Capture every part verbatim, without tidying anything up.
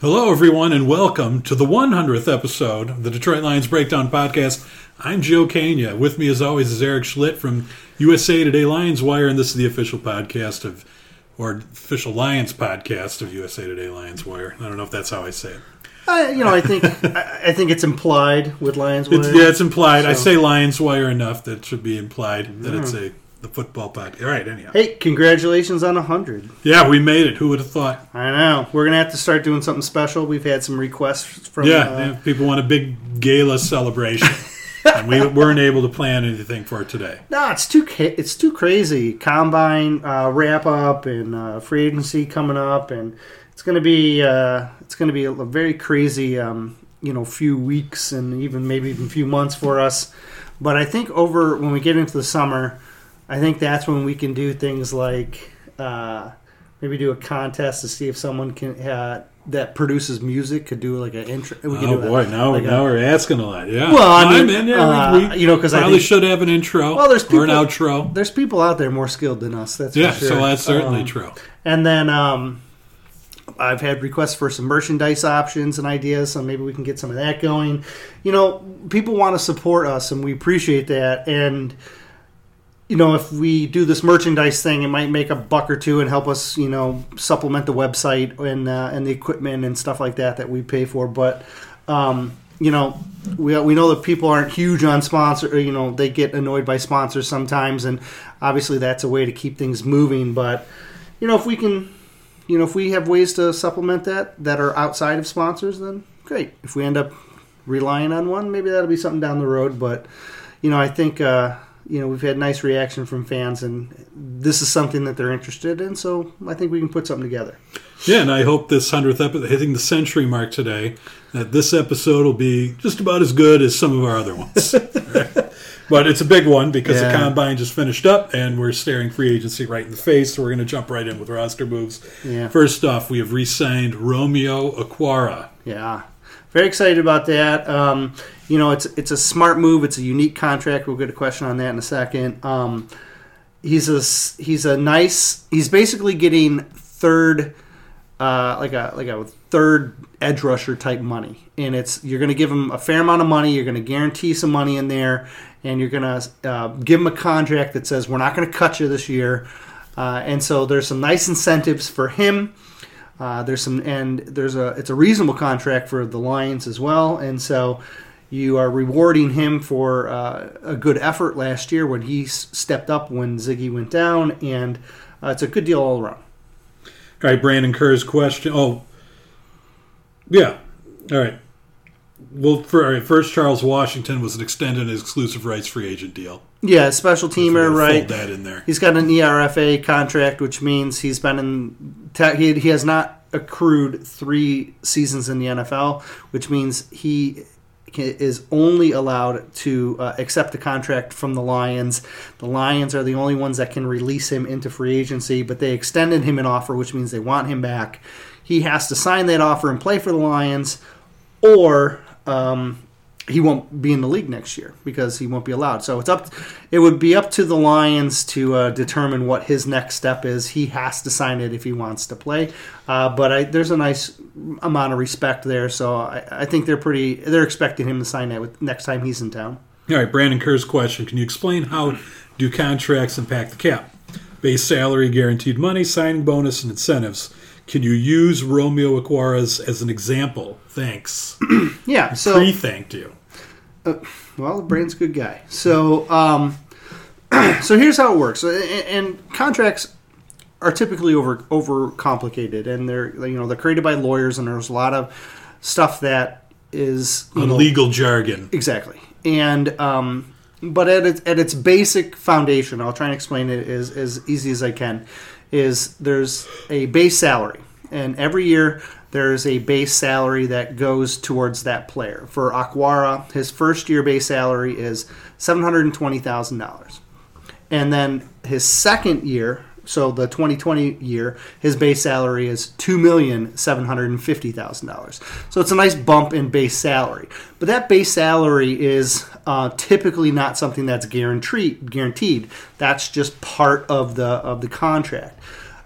Hello, everyone, and welcome to the one hundredth episode of the Detroit Lions Breakdown Podcast. I'm Joe Kania. With me, as always, is Eric Schlitt from U S A Today Lions Wire, and this is the official podcast of, or official Lions podcast of U S A Today Lions Wire. I don't know if that's how I say it. Uh, you know, I think I, I think it's implied with Lions Wire. It's, yeah, it's implied. So. I say Lions Wire enough that it should be implied that mm. it's a the football podcast. All right, anyhow. Hey, congratulations on one hundred. Yeah, we made it. Who would have thought? I know. We're going to have to start doing something special. We've had some requests from... Yeah, uh, yeah people want a big gala celebration. And we weren't able to plan anything for it today. No, it's too it's too crazy. Combine uh, wrap up and uh, free agency coming up, and it's going to be uh, it's going to be a very crazy um, you know few weeks and even maybe even a few months for us. But I think over when we get into the summer, I think that's when we can do things like uh, maybe do a contest to see if someone can uh, that produces music could do like an intro. We oh do boy, a, now, like now a, we're asking a lot. Yeah, well, I mean, I'm in, yeah, uh, we, we you know, because probably I think, should have an intro well, there's people, or an outro. There's people out there more skilled than us. That's yeah, for sure. so that's certainly um, true. And then um, I've had requests for some merchandise options and ideas, so maybe we can get some of that going. You know, people want to support us, and we appreciate that. And you know, if we do this merchandise thing, it might make a buck or two and help us, you know, supplement the website and uh, and the equipment and stuff like that that we pay for. But, um, you know, we we know that people aren't huge on sponsor. You know, they get annoyed by sponsors sometimes, and obviously that's a way to keep things moving. But, you know, if we can, you know, if we have ways to supplement that that are outside of sponsors, then great. If we end up relying on one, maybe that'll be something down the road. But, you know, I think. Uh, You know, we've had nice reaction from fans, and this is something that they're interested in, so I think we can put something together. Yeah, and I hope this hundredth episode, hitting the century mark today, that this episode will be just about as good as some of our other ones. Right? But it's a big one because yeah. the Combine just finished up, and we're staring free agency right in the face, so we're going to jump right in with roster moves. Yeah. First off, we have re-signed Romeo Okwara. Yeah. Very excited about that. Um, you know, it's it's a smart move. It's a unique contract. We'll get a question on that in a second. Um, he's a he's a nice. He's basically getting third, uh, like a like a third edge rusher type money, and it's you're going to give him a fair amount of money. You're going to guarantee some money in there, and you're going to uh, give him a contract that says we're not going to cut you this year, uh, and so there's some nice incentives for him. Uh, there's some, and there's a, it's a reasonable contract for the Lions as well, and so you are rewarding him for uh, a good effort last year when he s- stepped up when Ziggy went down, and uh, it's a good deal all around. All right, Brandon Kerr's question. Oh, yeah. All right. Well, for, all right, first, Charles Washington was an extended exclusive rights free agent deal. Yeah, special teamer, right? Fold that in there. He's got an E R F A contract, which means he's been in. He he has not accrued three seasons in the N F L, which means he is only allowed to uh, accept the contract from the Lions. The Lions are the only ones that can release him into free agency, but they extended him an offer, which means they want him back. He has to sign that offer and play for the Lions, or um, he won't be in the league next year because he won't be allowed. So it's up. It would be up to the Lions to uh, determine what his next step is. He has to sign it if he wants to play. Uh, but I, there's a nice amount of respect there, so I, I think they're pretty. They're expecting him to sign that with, next time he's in town. All right, Brandon Kerr's question: can you explain how do contracts impact the cap? Base salary, guaranteed money, signing bonus, and incentives. Can you use Romeo Okwara's as an example? Thanks. Yeah. So pre-thanked you. Uh, well, Brandon's a good guy. So, um, so here's how it works. And, and contracts are typically over over complicated, and they're you know they're created by lawyers, and there's a lot of stuff that is you know, legal jargon. Exactly. And um, but at its at its basic foundation, I'll try and explain it as as easy as I can. Is there's a base salary, and every year there's a base salary that goes towards that player. For Okwara, his first year base salary is seven hundred twenty thousand dollars. And then his second year, so the twenty twenty year, his base salary is two million seven hundred fifty thousand dollars. So it's a nice bump in base salary. But that base salary is uh, typically not something that's guaranteed. Guaranteed. That's just part of the of the contract.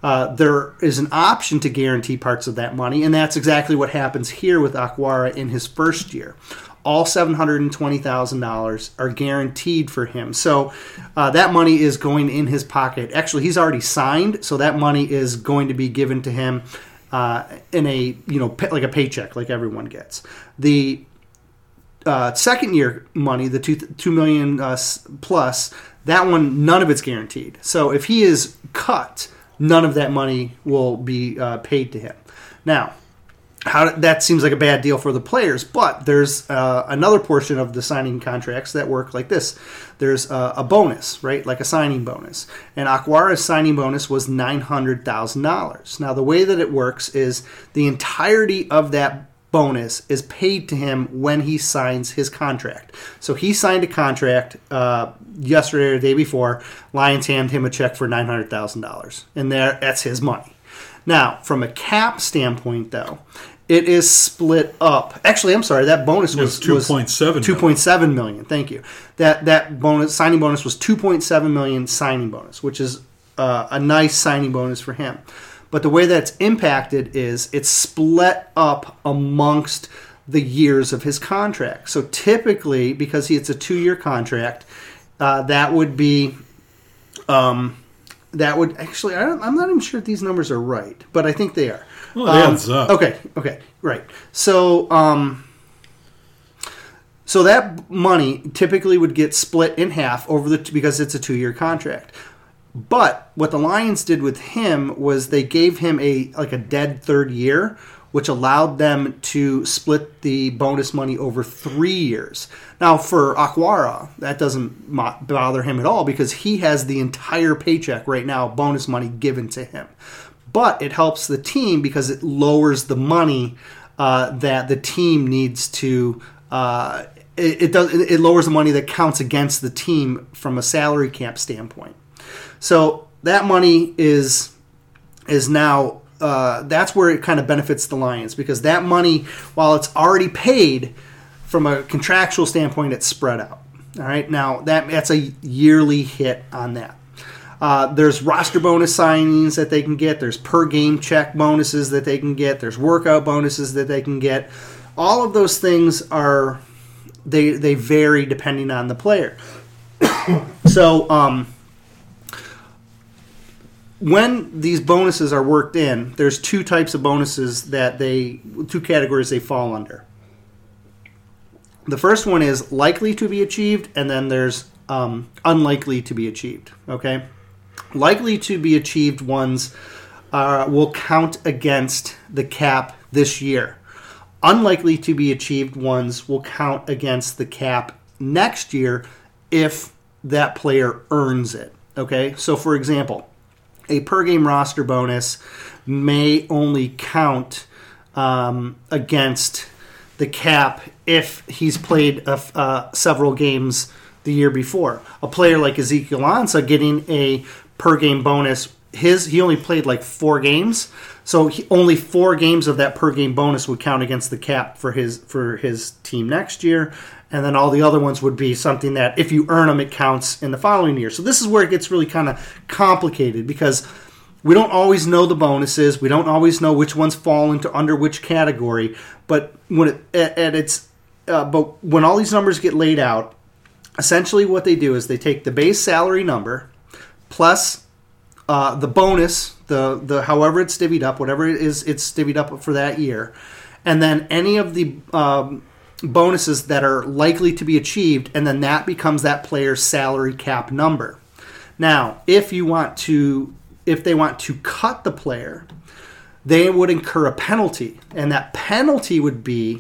Uh, there is an option to guarantee parts of that money, and that's exactly what happens here with Aguara in his first year. All seven hundred twenty thousand dollars are guaranteed for him. So uh, that money is going in his pocket. Actually, he's already signed, so that money is going to be given to him uh, in a, you know, like a paycheck like everyone gets. The uh, second year money, the two, two million uh, plus, that one, none of it's guaranteed. So if he is cut, none of that money will be uh, paid to him. Now, How, that seems like a bad deal for the players, but there's uh, another portion of the signing contracts that work like this. There's uh, a bonus, right, like a signing bonus. And Aguara's signing bonus was nine hundred thousand dollars. Now, the way that it works is the entirety of that bonus is paid to him when he signs his contract. So he signed a contract uh, yesterday or the day before. Lions handed him a check for nine hundred thousand dollars, and there, that's his money. Now, from a cap standpoint, though, it is split up. Actually, I'm sorry. That bonus was two point seven. two point seven million. Thank you. That that bonus signing bonus was two point seven million signing bonus, which is uh, a nice signing bonus for him. But the way that's impacted is it's split up amongst the years of his contract. So typically, because he, it's a two-year contract, uh, that would be. Um, that would actually. I don't, I'm not even sure if these numbers are right, but I think they are. Well, it adds um, up. Okay, okay, right. So, um, so that money typically would get split in half over the because it's a two-year contract. But what the Lions did with him was they gave him a like a dead third year, which allowed them to split the bonus money over three years. Now, for Aguara, that doesn't bother him at all because he has the entire paycheck right now, bonus money given to him. But it helps the team because it lowers the money uh, that the team needs to. Uh, it, it does. It lowers the money that counts against the team from a salary cap standpoint. So that money is is now. Uh, that's where it kind of benefits the Lions because that money, while it's already paid, from a contractual standpoint, it's spread out. All right, now that that's a yearly hit on that. Uh, there's roster bonus signings that they can get. There's per game check bonuses that they can get. There's workout bonuses that they can get. All of those things are they they vary depending on the player. so um, when these bonuses are worked in, there's two types of bonuses that they two categories they fall under. The first one is likely to be achieved, and then there's um, unlikely to be achieved. Okay. Likely to be achieved ones uh, will count against the cap this year. Unlikely to be achieved ones will count against the cap next year if that player earns it. Okay, so for example, a per game roster bonus may only count um, against the cap if he's played a, uh, several games the year before. A player like Ezekiel Ansah getting a per game bonus, his he only played like four games, so he, only four games of that per game bonus would count against the cap for his for his team next year, and then all the other ones would be something that if you earn them, it counts in the following year. So this is where it gets really kind of complicated because we don't always know the bonuses, we don't always know which ones fall into under which category, but when it at, at its uh, but when all these numbers get laid out, essentially what they do is they take the base salary number plus uh, the bonus, the the however it's divvied up, whatever it is it's divvied up for that year, and then any of the um, bonuses that are likely to be achieved, and then that becomes that player's salary cap number. Now, if you want to, if they want to cut the player, they would incur a penalty, and that penalty would be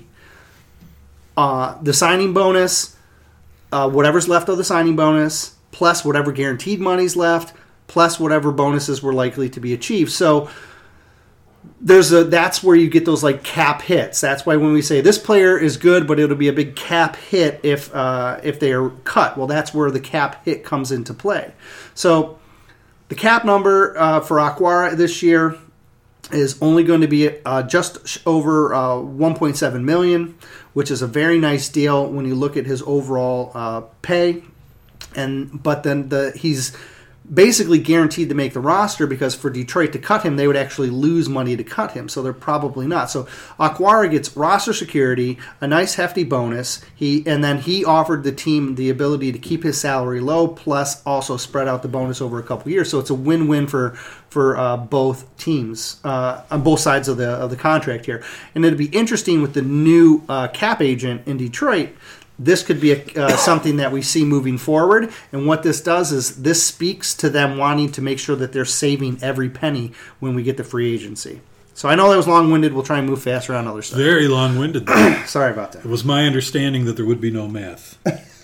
uh, the signing bonus, uh, whatever's left of the signing bonus, plus whatever guaranteed money's left, plus whatever bonuses were likely to be achieved. So there's a that's where you get those like cap hits. That's why when we say this player is good, but it'll be a big cap hit if uh, if they are cut. Well, that's where the cap hit comes into play. So the cap number uh, for Aguara this year is only going to be uh, just over uh, one point seven million dollars, which is a very nice deal when you look at his overall uh, pay. And but then the he's basically guaranteed to make the roster, because for Detroit to cut him, they would actually lose money to cut him. So they're probably not. So Aquara gets roster security, a nice hefty bonus. He and then he offered the team the ability to keep his salary low, plus also spread out the bonus over a couple years. So it's a win-win for for uh, both teams uh, on both sides of the of the contract here. And it'd be interesting with the new uh, cap agent in Detroit. This could be a, uh, something that we see moving forward. And what this does is this speaks to them wanting to make sure that they're saving every penny when we get to free agency. So I know that was long-winded. We'll try and move faster on other stuff. Very long-winded, though. Sorry about that. It was my understanding that there would be no math.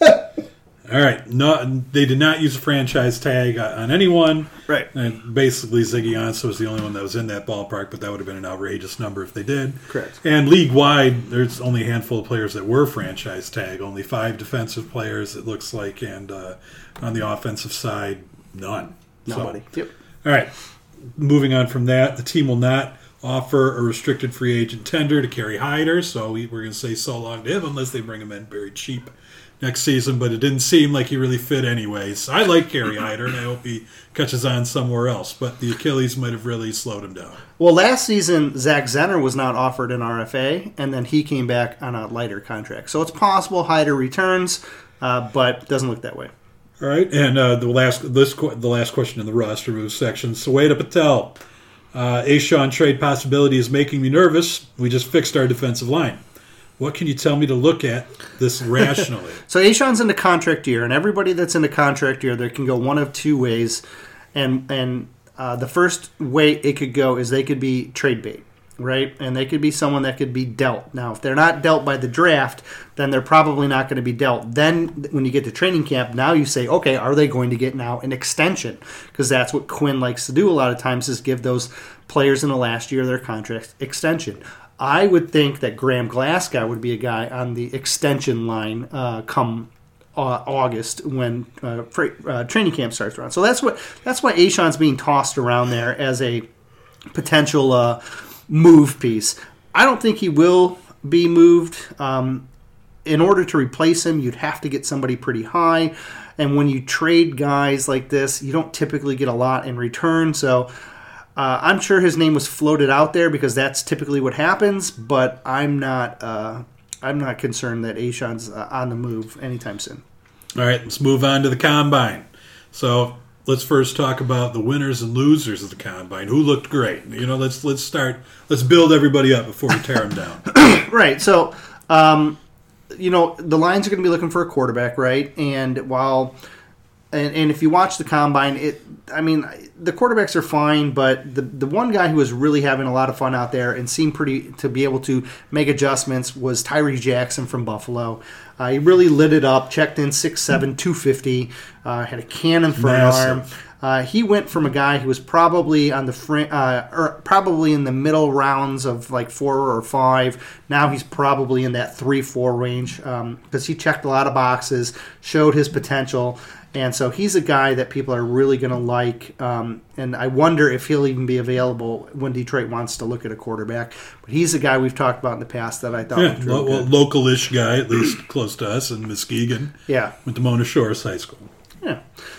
All right. No, they did not use a franchise tag on anyone. Right. And basically, Ziggy Ansah was the only one that was in that ballpark, but that would have been an outrageous number if they did. Correct. And league-wide, there's only a handful of players that were franchise tag. Only five defensive players, it looks like, and uh, on the offensive side, none. Nobody. So, yep. All right. Moving on from that, the team will not offer a restricted free agent tender to Kerry Hyder, so we, we're going to say so long to him unless they bring him in very cheap next season, but it didn't seem like he really fit anyways. I like Kerry Hyder, and I hope he catches on somewhere else, but the Achilles might have really slowed him down. Well, last season, Zach Zenner was not offered an R F A, and then he came back on a lighter contract. So it's possible Hyder returns, uh, but doesn't look that way. All right, and uh, the last this the last question in the roster move section. Sueda Patel, uh, Ashawn trade possibility is making me nervous. We just fixed our defensive line. What can you tell me to look at this rationally? So Ashawn's in the contract year, and everybody that's in the contract year, there can go one of two ways. And and uh, the first way it could go is they could be trade bait, right? And they could be someone that could be dealt. Now, if they're not dealt by the draft, then they're probably not going to be dealt. Then when you get to training camp, now you say, okay, are they going to get now an extension? Because that's what Quinn likes to do a lot of times, is give those players in the last year of their contract extension. I would think that Graham Glasgow would be a guy on the extension line uh, come uh, August when uh, uh, training camp starts around. So that's what that's why Ashawn's being tossed around there as a potential uh, move piece. I don't think he will be moved. Um, in order to replace him, you'd have to get somebody pretty high. And when you trade guys like this, you don't typically get a lot in return. So Uh, I'm sure his name was floated out there because that's typically what happens, but I'm not uh, I'm not concerned that Ashawn's uh, on the move anytime soon. All right, let's move on to the Combine. So let's first talk about the winners and losers of the Combine. Who looked great? You know, let's let's start. Let's build everybody up before we tear them down. Right. So, um, you know, the Lions are going to be looking for a quarterback, right? And while And, and if you watch the Combine, it I mean, the quarterbacks are fine, but the the one guy who was really having a lot of fun out there and seemed pretty to be able to make adjustments was Tyree Jackson from Buffalo. Uh, he really lit it up, checked in six seven, two fifty, uh, had a cannon for an arm. Uh, he went from a guy who was probably on the fr- uh, or probably in the middle rounds of like four or five. Now he's probably in that three four range because um, he checked a lot of boxes, showed his potential. And so he's a guy that people are really going to like, um, and I wonder if he'll even be available when Detroit wants to look at a quarterback. But he's a guy we've talked about in the past that I thought yeah, was really lo- good. Local-ish guy, at least close to us, in Muskegon. Yeah. Went to Mona Shores High School. Yeah.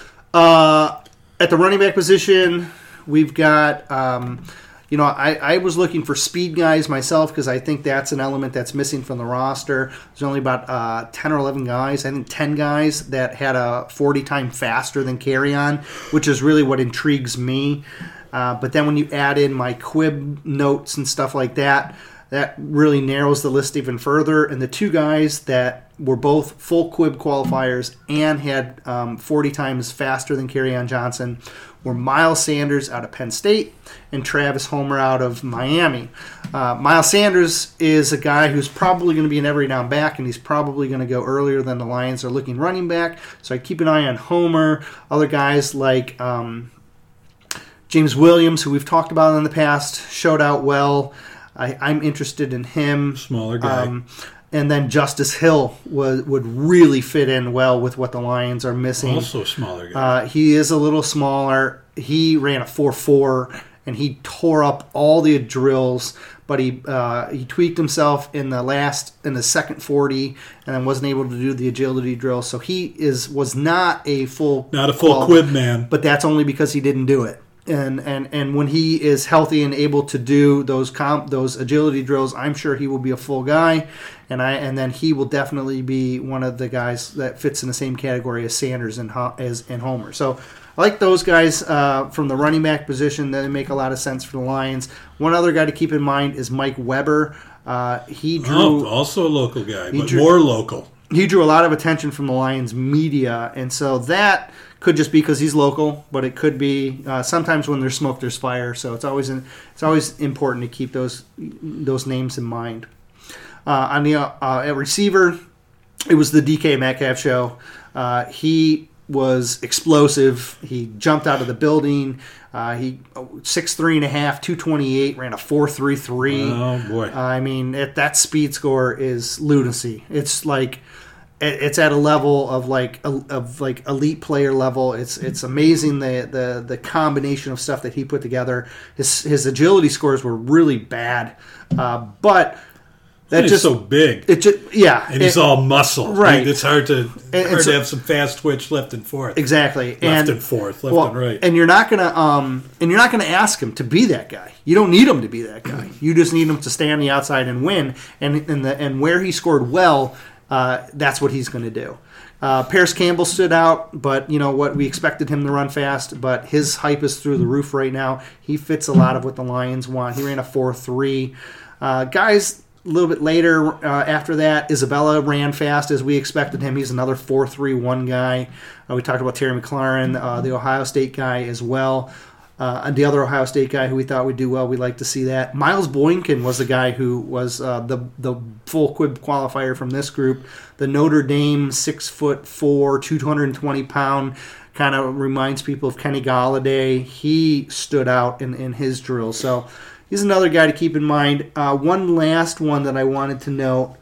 Uh, at the running back position, we've got... Um, You know, I, I was looking for speed guys myself because I think that's an element that's missing from the roster. There's only about uh, ten or eleven guys, I think ten guys that had a forty time faster than Carry-On, which is really what intrigues me. Uh, but then when you add in my quib notes and stuff like that, that really narrows the list even further. And the two guys that were both full quib qualifiers and had um, forty times faster than Kerryon Johnson were Miles Sanders out of Penn State and Travis Homer out of Miami. Uh, Miles Sanders is a guy who's probably going to be an every down back, and he's probably going to go earlier than the Lions are looking running back. So I keep an eye on Homer. Other guys like um, James Williams, who we've talked about in the past, showed out well. I, I'm interested in him. Smaller guy. Um, and then Justice Hill was, would really fit in well with what the Lions are missing. Also a smaller guy. Uh, he is a little smaller. He ran a four four, and he tore up all the drills. but he uh, he tweaked himself in the last in the second forty, and then wasn't able to do the agility drill. So he is was not a full not a full quality, quib man, but that's only because he didn't do it. And and and when he is healthy and able to do those comp those agility drills, I'm sure he will be a full guy, and I and then he will definitely be one of the guys that fits in the same category as Sanders and as and Homer. So I like those guys uh, from the running back position. That make a lot of sense for the Lions. One other guy to keep in mind is Mike Weber. Uh, he drew oh, also a local guy, but drew, more local. He drew a lot of attention from the Lions media, and so that could just be because he's local, but it could be uh, sometimes when there's smoke, there's fire. So it's always in, it's always important to keep those those names in mind. Uh, on the uh, at receiver, it was the D K Metcalf show. Uh, he was explosive. He jumped out of the building. Uh, he six three and a half, two twenty eight, ran a four three three. Oh boy! Uh, I mean, it, that speed score is lunacy. It's like it's at a level of like of like elite player level. It's it's amazing the the the combination of stuff that he put together. His his agility scores were really bad, uh, but. That just so big. It just yeah, and he's it, all muscle. Right, like it's hard to and, hard and so, to have some fast twitch left and forth. Exactly, left and, and forth, left well, and right. And you're not gonna um and you're not gonna ask him to be that guy. You don't need him to be that guy. You just need him to stay on the outside and win. And and the and where he scored well, uh, that's what he's going to do. Uh, Paris Campbell stood out, but you know what? We expected him to run fast, but his hype is through the roof right now. He fits a lot of what the Lions want. He ran a four three. Uh, guys. A little bit later, uh, after that, Isabella ran fast as we expected him. He's another four three one guy. Uh, we talked about Terry McLaurin, uh, the Ohio State guy as well. Uh, and the other Ohio State guy who we thought would do well, we'd like to see that. Miles Boykin was the guy who was uh, the the full quib qualifier from this group. The Notre Dame six foot four, two hundred twenty pound, kind of reminds people of Kenny Golladay. He stood out in, in his drill. So he's another guy to keep in mind. Uh, one last one that I wanted to note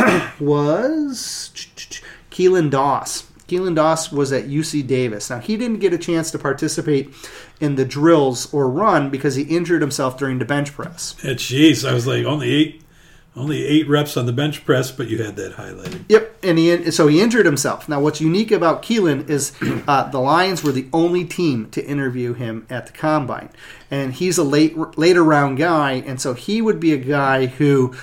was Keelan Doss. Keelan Doss was at U C Davis. Now, he didn't get a chance to participate in the drills or run because he injured himself during the bench press. Jeez, I was like, only eight only eight reps on the bench press, but you had that highlighted. Yep, and he so he injured himself. Now, what's unique about Keelan is uh, the Lions were the only team to interview him at the Combine. And he's a late later round guy, and so he would be a guy who,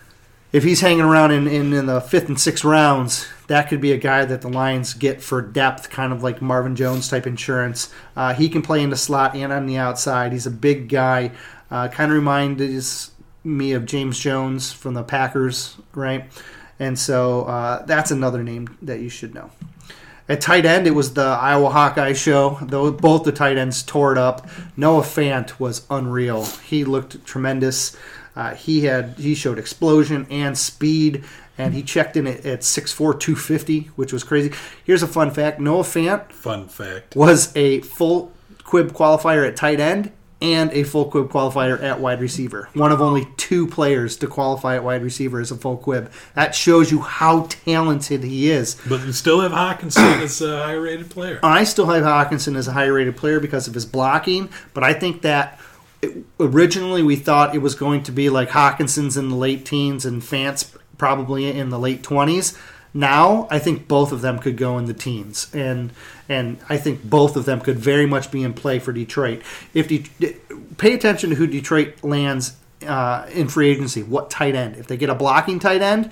if he's hanging around in, in, in the fifth and sixth rounds, that could be a guy that the Lions get for depth, kind of like Marvin Jones type insurance. Uh, he can play in the slot and on the outside. He's a big guy. Uh, kind of reminds me of James Jones from the Packers, right? And so uh, that's another name that you should know. At tight end, it was the Iowa Hawkeye show. Though both the tight ends tore it up. Noah Fant was unreal. He looked tremendous. Uh, he had he showed explosion and speed, and he checked in at, at six four, two fifty, which was crazy. Here's a fun fact. Noah Fant fun fact. was a full quib qualifier at tight end and a full quib qualifier at wide receiver. One of only two players to qualify at wide receiver as a full quib. That shows you how talented he is. But you still have Hawkinson as a high-rated player. I still have Hawkinson as a high-rated player because of his blocking, but I think that it, originally we thought it was going to be like Hawkinson's in the late teens and Fant's probably in the late twenties. Now, I think both of them could go in the teens, and and I think both of them could very much be in play for Detroit. If De- pay attention to who Detroit lands uh, in free agency, what tight end. If they get a blocking tight end,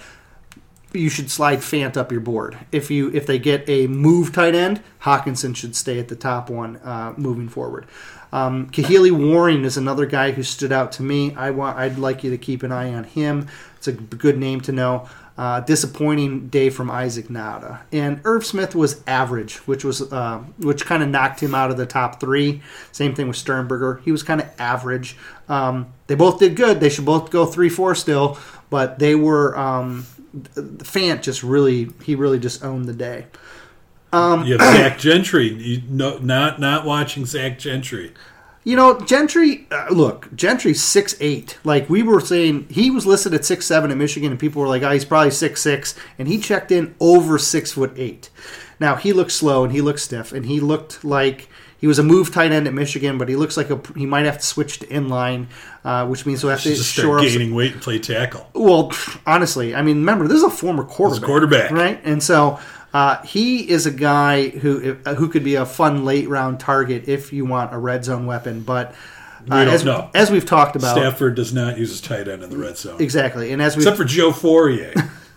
you should slide Fant up your board. If you if they get a move tight end, Hawkinson should stay at the top one uh, moving forward. Um, Kahili Warring is another guy who stood out to me. I want I'd like you to keep an eye on him. It's a good name to know. Uh, disappointing day from Isaac Nauta. And Irv Smith was average, which was uh, which kind of knocked him out of the top three. Same thing with Sternberger. He was kind of average. Um, they both did good. They should both go three four still, but they were um, Fant just really he really just owned the day. Um, you have Zach Gentry. You know, not not watching Zach Gentry. You know, Gentry, uh, look, Gentry's six eight. Like, we were saying, he was listed at six seven at Michigan, and people were like, oh, he's probably six six, and he checked in over six foot eight. Now, he looked slow, and he looked stiff, and he looked like he was a move tight end at Michigan, but he looks like a, he might have to switch to inline, uh, which means he'll have to just shore start up gaining weight and play tackle. Well, honestly, I mean, remember, this is a former quarterback. He's a quarterback. Right? And so uh, he is a guy who uh, who could be a fun late-round target if you want a red zone weapon. But uh, we don't as, know. as we've talked about... Stafford does not use his tight end in the red zone. Exactly. And as we Except for Joe Fourier.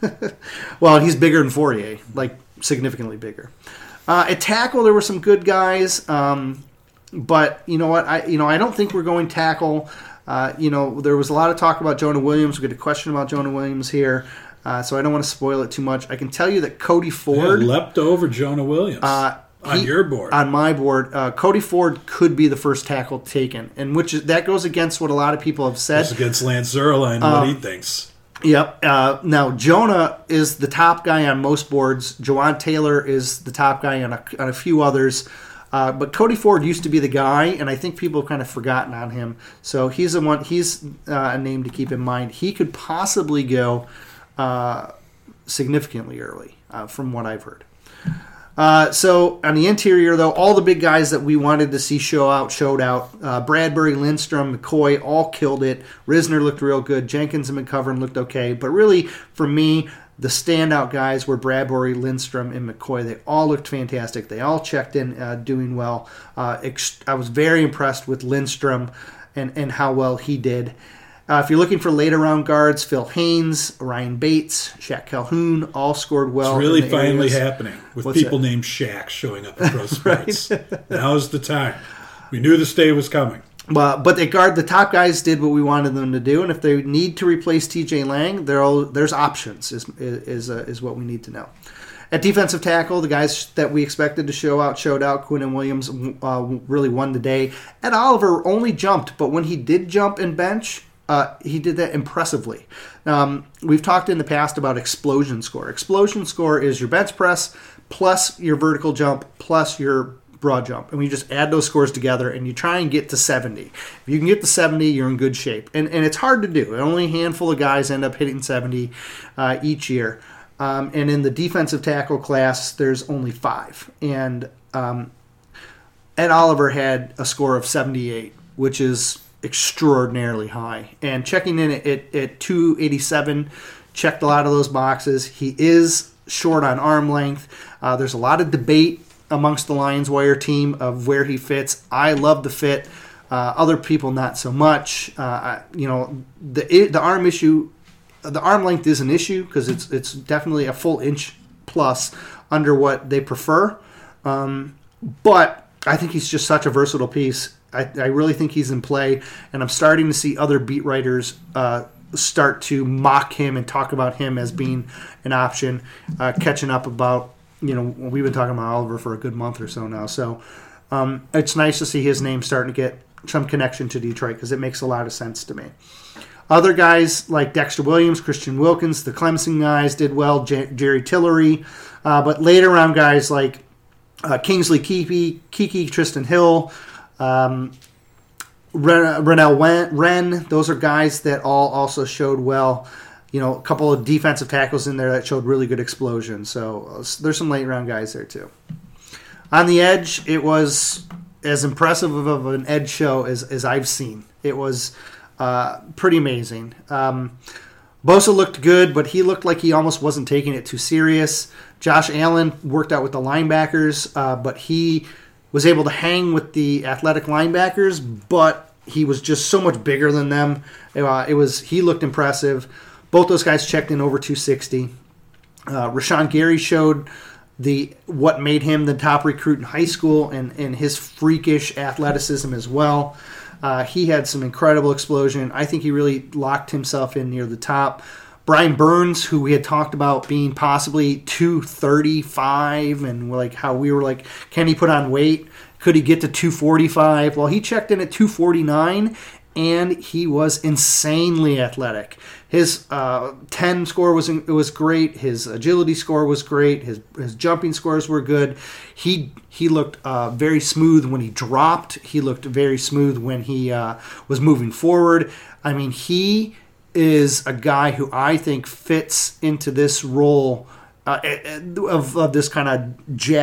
Well, he's bigger than Fourier, like significantly bigger. Uh, at tackle, there were some good guys, um, but you know what? I you know I don't think we're going tackle. Uh, you know, there was a lot of talk about Jonah Williams. We get a question about Jonah Williams here, uh, so I don't want to spoil it too much. I can tell you that Cody Ford yeah, leapt over Jonah Williams uh, on he, your board. On my board, uh, Cody Ford could be the first tackle taken, and which is, that goes against what a lot of people have said. It's against Lance Zierlein and um, what he thinks. Yep. Uh, now, Jonah is the top guy on most boards. Jawan Taylor is the top guy on a, on a few others. Uh, but Cody Ford used to be the guy, and I think people have kind of forgotten on him. So he's a one. He's uh, a name to keep in mind. He could possibly go uh, significantly early, uh, from what I've heard. Uh, so on the interior, though, all the big guys that we wanted to see show out showed out. Uh, Bradbury, Lindstrom, McCoy all killed it. Risner looked real good. Jenkins and McCovern looked okay. But really, for me, the standout guys were Bradbury, Lindstrom, and McCoy. They all looked fantastic. They all checked in uh, doing well. Uh, ex- I was very impressed with Lindstrom and, and how well he did. Uh, if you're looking for later round guards, Phil Haynes, Ryan Bates, Shaq Calhoun all scored well. It's really in the finally areas. happening with What's people that? named Shaq showing up in pro sports. Now's the time. We knew this day was coming. But but they guard the top guys did what we wanted them to do, and if they need to replace T J Lang, there all, there's options. Is is uh, is what we need to know. At defensive tackle, the guys that we expected to show out showed out. Quinn and Williams uh, really won the day. Ed Oliver only jumped, but when he did jump and bench, uh, he did that impressively. Um, we've talked in the past about explosion score. Explosion score is your bench press plus your vertical jump plus your broad jump, and we just add those scores together, and you try and get to seventy. If you can get to seventy, you're in good shape, and and it's hard to do. Only a handful of guys end up hitting seventy uh, each year, um, and in the defensive tackle class, there's only five, and um, Ed Oliver had a score of seventy-eight, which is extraordinarily high, and checking in at, at, at two eighty-seven, checked a lot of those boxes. He is short on arm length. Uh, there's a lot of debate amongst the Lions Wire team of where he fits. I love the fit. Uh, other people not so much. Uh, you know, the the arm issue, the arm length is an issue because it's it's definitely a full inch plus under what they prefer. Um, but I think he's just such a versatile piece. I, I really think he's in play, and I'm starting to see other beat writers uh, start to mock him and talk about him as being an option, uh, catching up about. You know, we've been talking about Oliver for a good month or so now. So um, it's nice to see his name starting to get some connection to Detroit because it makes a lot of sense to me. Other guys like Dexter Williams, Christian Wilkins, the Clemson guys did well, J- Jerry Tillery. Uh, but later round guys like uh, Kingsley Kiki, Kiki, Tristan Hill, um, Ren- Renell Wren, those are guys that all also showed well. You know, a couple of defensive tackles in there that showed really good explosion. So uh, there's some late round guys there too. On the edge, it was as impressive of an edge show as, as I've seen. It was uh, pretty amazing. Um, Bosa looked good, but he looked like he almost wasn't taking it too serious. Josh Allen worked out with the linebackers, uh, but he was able to hang with the athletic linebackers, but he was just so much bigger than them. Uh, it was he looked impressive. Both those guys checked in over two sixty. Uh, Rashawn Gary showed the what made him the top recruit in high school and, and his freakish athleticism as well. Uh, he had some incredible explosion. I think he really locked himself in near the top. Brian Burns, who we had talked about being possibly two thirty-five, and like how we were like, can he put on weight? Could he get to two forty-five? Well, he checked in at two forty-nine, and he was insanely athletic. His uh, ten score was it was great. His agility score was great. His his jumping scores were good. He he looked uh, very smooth when he dropped. He looked very smooth when he uh, was moving forward. I mean, he is a guy who I think fits into this role uh, of, of this kind of jack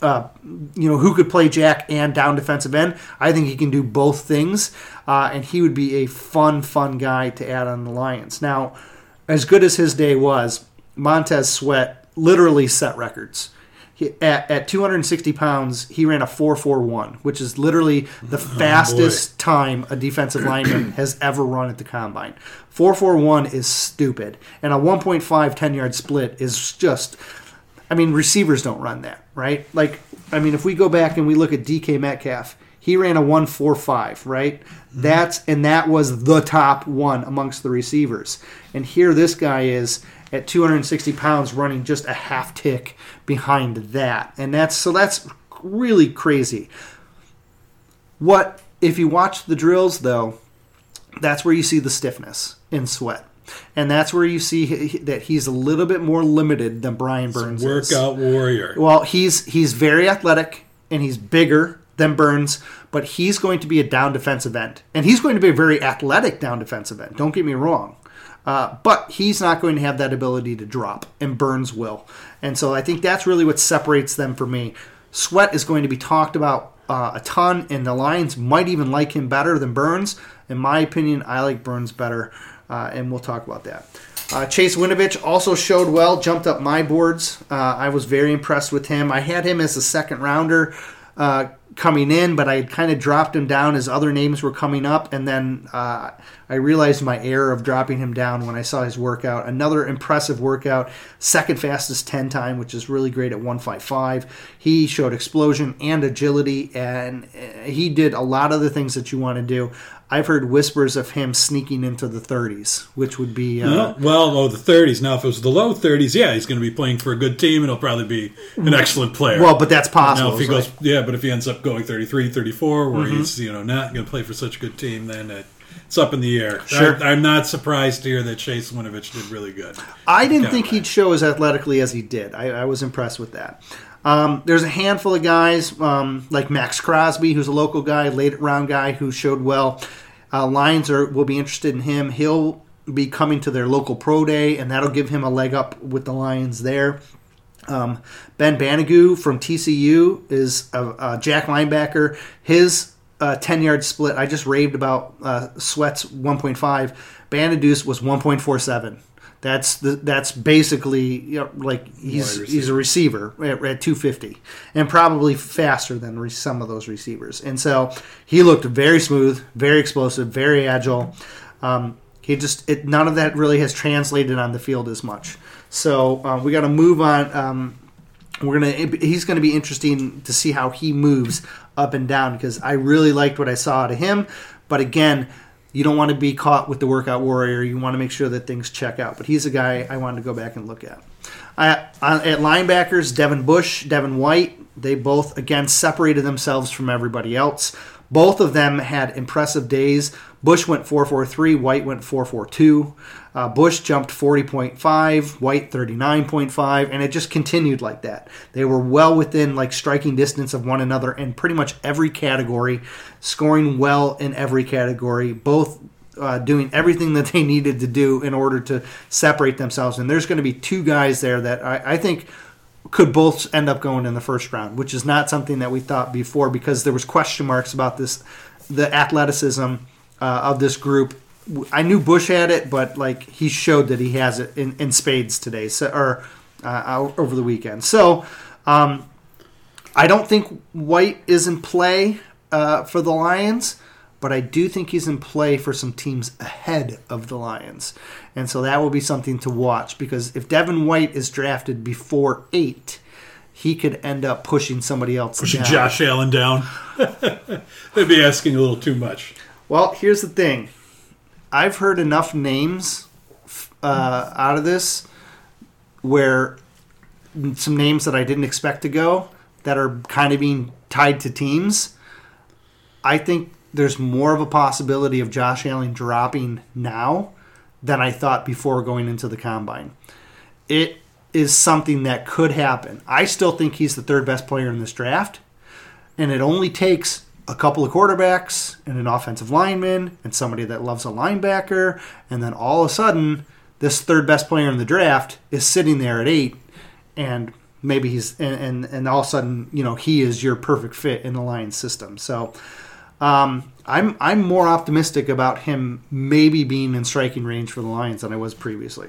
uh, you know, who could play jack and down defensive end. I think he can do both things, uh, and he would be a fun, fun guy to add on the Lions. Now, as good as his day was, Montez Sweat literally set records. He, at, at two hundred sixty pounds, he ran a four four one, which is literally the oh, fastest boy. time a defensive lineman has ever run at the combine. four four one is stupid. And a one point five ten-yard split is just, I mean, receivers don't run that, right? Like, I mean, if we go back and we look at D K Metcalf, he ran a one four five, right? Mm-hmm. That's and that was the top one amongst the receivers. And here this guy is at two hundred sixty pounds running just a half tick behind that. And that's so that's really crazy. What if you watch the drills though, that's where you see the stiffness in Sweat. And that's where you see that he's a little bit more limited than Brian Burns is. Workout warrior. Well, he's he's very athletic and he's bigger than Burns, but he's going to be a down defensive end. And he's going to be a very athletic down defensive end. Don't get me wrong. Uh, but he's not going to have that ability to drop, and Burns will. And so I think that's really what separates them for me. Sweat is going to be talked about uh, a ton, and the Lions might even like him better than Burns. In my opinion, I like Burns better, uh, and we'll talk about that. Uh, Chase Winovich also showed well, jumped up my boards. Uh, I was very impressed with him. I had him as a second rounder uh, coming in, but I had kind of dropped him down as other names were coming up, and then uh, I realized my error of dropping him down when I saw his workout. Another impressive workout, second fastest ten time, which is really great at one fifty-five. He showed explosion and agility, and he did a lot of the things that you want to do. I've heard whispers of him sneaking into the thirties, which would be... Uh, no, well, oh, the thirties. Now, if it was the low thirties, yeah, he's going to be playing for a good team, and he'll probably be an excellent player. Well, but that's possible. Now, if he right? goes, yeah, but if he ends up going thirty-three, thirty-four, where mm-hmm. he's you know not going to play for such a good team, then it, it's up in the air. Sure. I, I'm not surprised to hear that Chase Winovich did really good. I didn't think he'd show as athletically as he did. I, I was impressed with that. Um, there's a handful of guys um, like Max Crosby, who's a local guy, late round guy, who showed well. Uh, Lions are will be interested in him. He'll be coming to their local pro day, and that'll give him a leg up with the Lions there. Um, Ben Banigou from T C U is a, a jack linebacker. His uh, ten-yard split, I just raved about uh, Sweat's one point five. Banigou's was one point four seven. That's the, that's basically you know, like he's he's a receiver at, at two fifty, and probably faster than re- some of those receivers. And so he looked very smooth, very explosive, very agile. Um, he just it, none of that really has translated on the field as much. So uh, we got to move on. Um, we're gonna he's going to be interesting to see how he moves up and down because I really liked what I saw out of him. But again, you don't want to be caught with the workout warrior. You want to make sure that things check out. But he's a guy I wanted to go back and look at. Uh, at linebackers, Devin Bush, Devin White, they both, again, separated themselves from everybody else. Both of them had impressive days. Bush went four four three, White went four four two. Uh, Bush jumped forty point five, White thirty-nine point five, and it just continued like that. They were well within like striking distance of one another in pretty much every category, scoring well in every category, both uh, doing everything that they needed to do in order to separate themselves. And there's going to be two guys there that I, I think could both end up going in the first round, which is not something that we thought before because there was question marks about this, the athleticism uh, of this group. I knew Bush had it, but like he showed that he has it in, in spades today, so or uh, over the weekend. So um, I don't think White is in play uh, for the Lions, but I do think he's in play for some teams ahead of the Lions, and so that will be something to watch because if Devin White is drafted before eight, he could end up pushing somebody else pushing down. Josh Allen down. They'd be asking a little too much. Well, here's the thing. I've heard enough names uh, out of this where some names that I didn't expect to go that are kind of being tied to teams. I think there's more of a possibility of Josh Allen dropping now than I thought before going into the combine. It is something that could happen. I still think he's the third best player in this draft, and it only takes a couple of quarterbacks and an offensive lineman and somebody that loves a linebacker, and then all of a sudden, this third best player in the draft is sitting there at eight, and maybe he's and, and and all of a sudden, you know, he is your perfect fit in the Lions system. So um, I'm I'm more optimistic about him maybe being in striking range for the Lions than I was previously.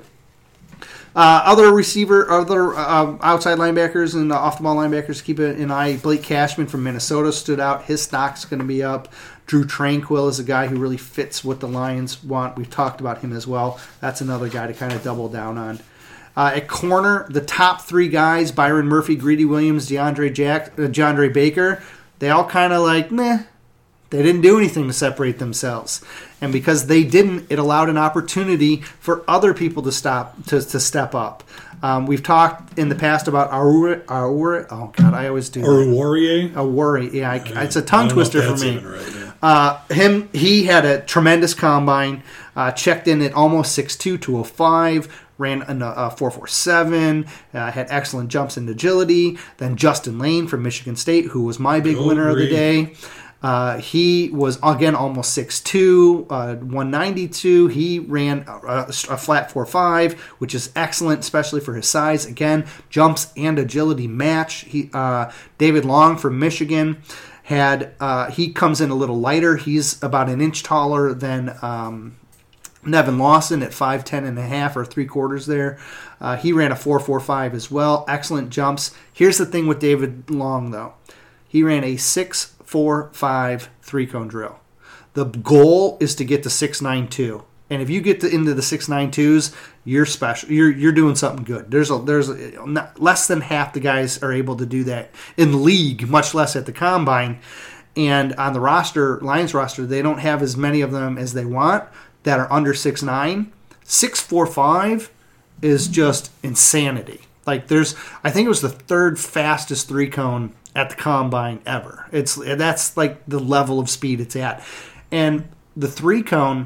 Uh, other receiver, other uh, outside linebackers and uh, off-the-ball linebackers to keep an eye. Blake Cashman from Minnesota stood out. His stock's going to be up. Drew Tranquill is a guy who really fits what the Lions want. We've talked about him as well. That's another guy to kind of double down on. Uh, at corner, the top three guys, Byron Murphy, Greedy Williams, DeAndre Jack, uh, DeAndre Baker, they all kind of like, meh. They didn't do anything to separate themselves. And because they didn't, it allowed an opportunity for other people to stop to, to step up. Um, we've talked in the past about Aure, Aure, oh God, I always do. Aure? Aure, yeah, I, yeah, it's a tongue twister for me. Right, yeah. uh, him, he had a tremendous combine, uh, checked in at almost six two, two oh five, ran a uh, four four seven, uh, had excellent jumps and agility. Then Justin Lane from Michigan State, who was my big Go winner Green. of the day. Uh, he was, again, almost six two, uh, one ninety-two. He ran a, a flat four five, which is excellent, especially for his size. Again, jumps and agility match. He, uh, David Long from Michigan had, uh, he comes in a little lighter. He's about an inch taller than um, Nevin Lawson at five ten and a half or three quarters there. Uh, he ran a four four five as well. Excellent jumps. Here's the thing with David Long, though. He ran a six four five three-cone drill. The goal is to get to six nine two. And if you get to, into the six nine twos, you're special. You're you're doing something good. There's a, there's a, not, less than half the guys are able to do that in the league, much less at the combine. And on the roster, Lions roster, they don't have as many of them as they want that are under six nine. six four five is just insanity. Like there's, I think it was the third fastest three-cone at the combine ever. It's that's like the level of speed it's at. And the three cone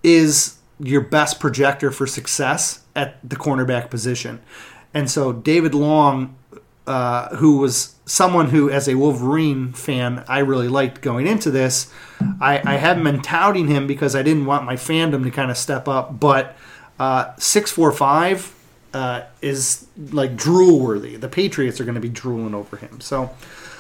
is your best projector for success at the cornerback position. And so David Long, uh, who was someone who, as a Wolverine fan, I really liked going into this, I, I haven't been touting him because I didn't want my fandom to kind of step up. But uh, six four five Uh, is like drool worthy. The Patriots are going to be drooling over him. So